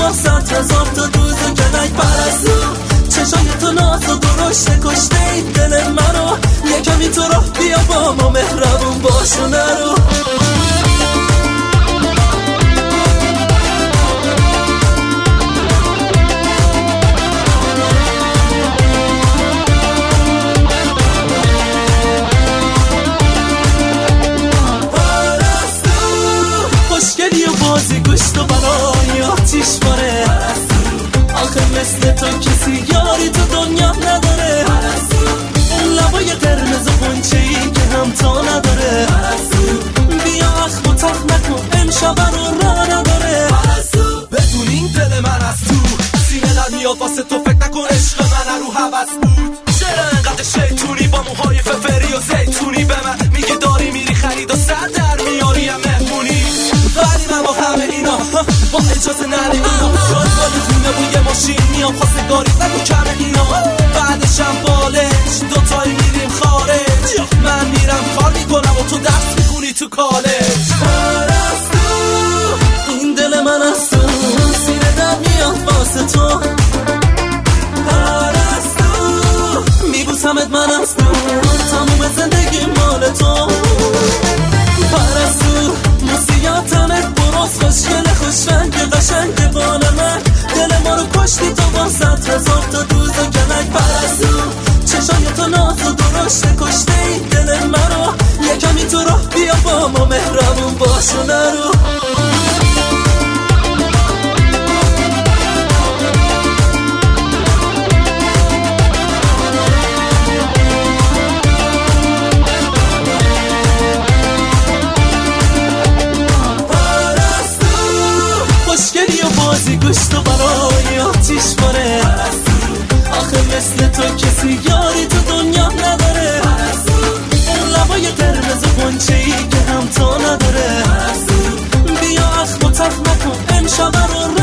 واسط 1000 تا دوز و کنک پرستو. چشای تو ناز و درشت کشته این دل منو، یکمی تو راه بیا با ما مهربون باش و نرو. خوشگلی و بازی گوشت و برای آتیش باره. آخه مثل تو کسی یاری تو دنیا نداره. اون لبای قرمز و غنچه‌ای که همتا نداره. بیا اخم و تخ نکن امشب رو راه نداره. بدون این دل من از تو سینه در میاد واسه تو، فکر نکن عشق من رو هوس بود. چرا انقدر شیطونی با موهای ففری و زیتونی به من میگی داری میری خرید و سر در میاری هم مهمونی. ولی من با همه اینا با اجازه نده اینا شاد بالی خونه بوی ماشین میام خواستگاری نگو کمه اینا. بعدشم بالش دوتایی میریم خارج، من میرم کار میکنم و تو درس میخونی تو کالج. پرستو این دل من از تو سینه در میاد واسه تو. پرستو میبوسمت من از تو تموم زندگی مال تو. پرستو موسیاتمت براز خوشگل خوشرنگ قشنگ بال من، دل ما رو کشتی تو واسط 1000 تا دوز و کنک پرستو. چشای تو ناز و درشت کشته این دل منو، یکمی تو راه بیا با ما مهربون باش و نرو. خوشگلی و بازی گوشت و برای آتیش باره. آخه مثل تو کسی یاری تو دنیا نداره. اون لبای قرمز و غنچه‌ای که همتا نداره. بیا اخم و تخ نکن امشب رو